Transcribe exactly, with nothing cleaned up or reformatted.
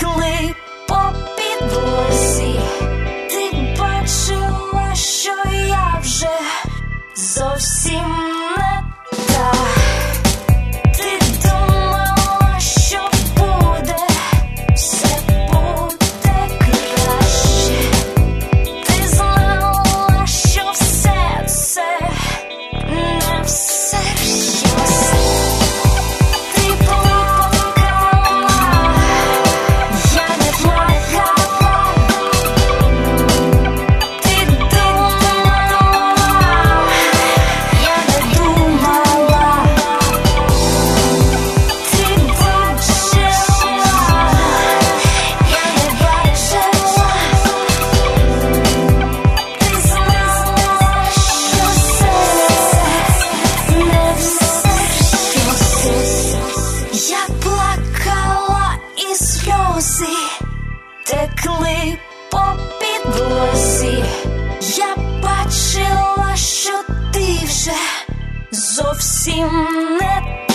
текли по підлозі. Ти бачила, що я вже зовсім не та. Ти думала, що буде, все буде краще. Ти знала, що все це не всерйоз. Ти плакала, я не плакала. Ти думала, я не думала. Ти бачила, я не бачила. Ти знала, що все це не всерйоз. Я плакала і сльози текли по підлозі. Я бачила, що ти вже зовсім не